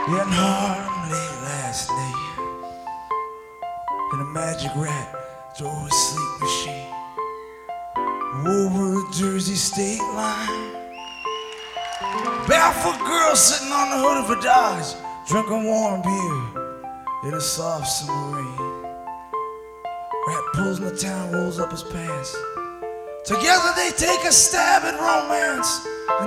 In Harlem late last night, and a magic rat drove a sleep machine over the Jersey state line. Barefoot girl sitting on the hood of a Dodge, drinking warm beer in a soft summer rain. Rat pulls in the town, rolls up his pants. Together they take a stab at romance.